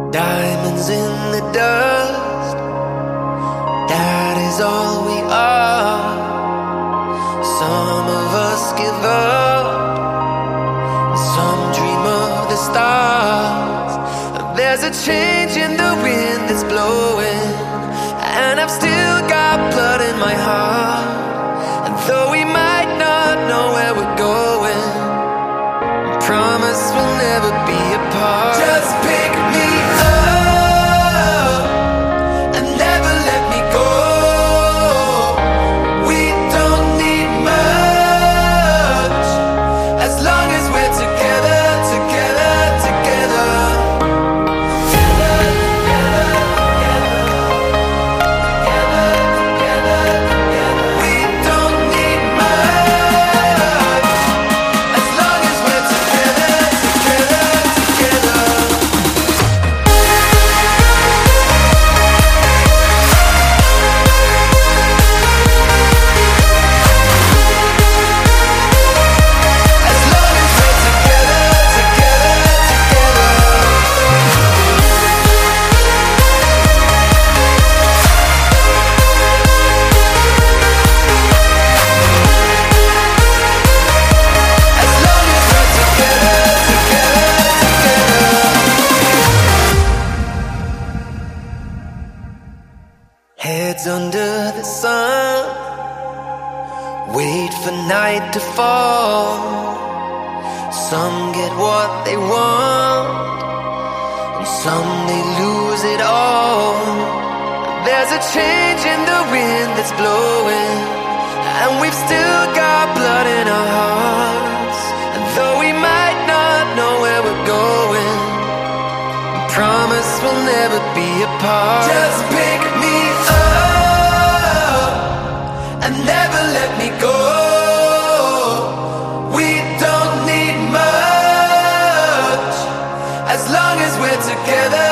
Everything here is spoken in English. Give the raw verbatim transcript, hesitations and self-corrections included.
Diamonds in the dust, that is all we are. Some of us give up, some dream of the stars. There's a change in the wind that's blowing, and I've still got blood in my heart. And though we might not know where we're going, I promise we'll never be apart. Just pick me up and never let me go. We don't need much, as long as we're together, together, together. Together, together, together, together, together. We don't need much, as long as we're together, together, together. As long as we're together, together, together. As long as we're together, together, together. Heads under the sun, wait for night to fall. Some get what they want, and some they lose it all. There's a change in the wind that's blowing, and we've still got blood in our hearts. And though we might not know where we're going, I promise we'll never be apart. Just pick me up and never let me go. We don't need much, as long as we're together,